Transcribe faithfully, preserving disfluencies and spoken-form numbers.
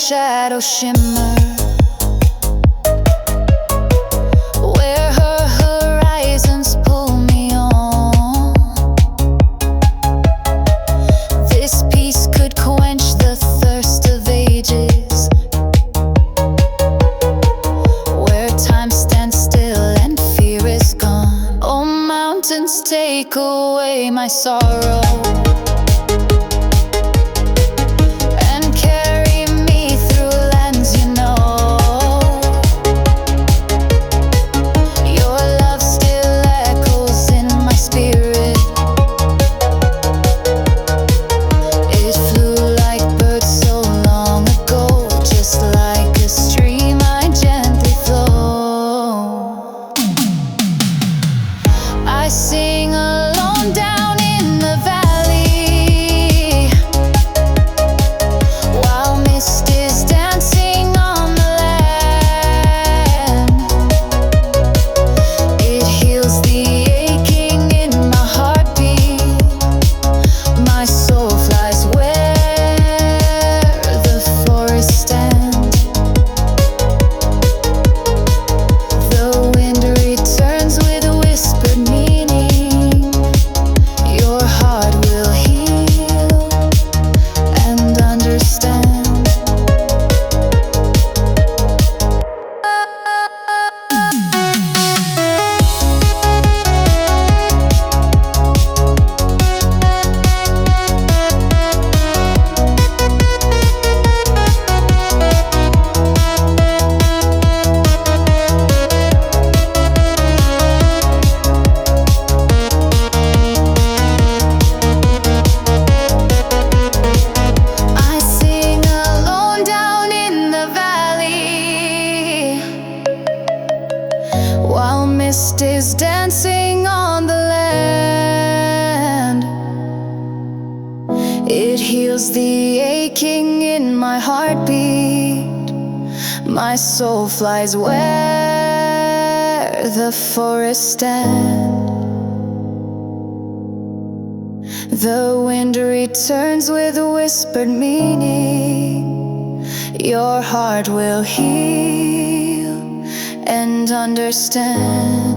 shadow shimmer, where her horizons pull me on. This peace could quench the thirst of ages, where time stands still and fear is gone. Oh, mountains, take away my sorrow, I sing alone down in the valley, while mist is dancing on the land. It heals the aching in my heartbeat. My soul flies where the forest stands. The wind returns with a whispered meaning. While mist is dancing on the land, it heals the aching in my heartbeat. My soul flies where the forest stands. The wind returns with a whispered meaning. Your heart will heal and understand.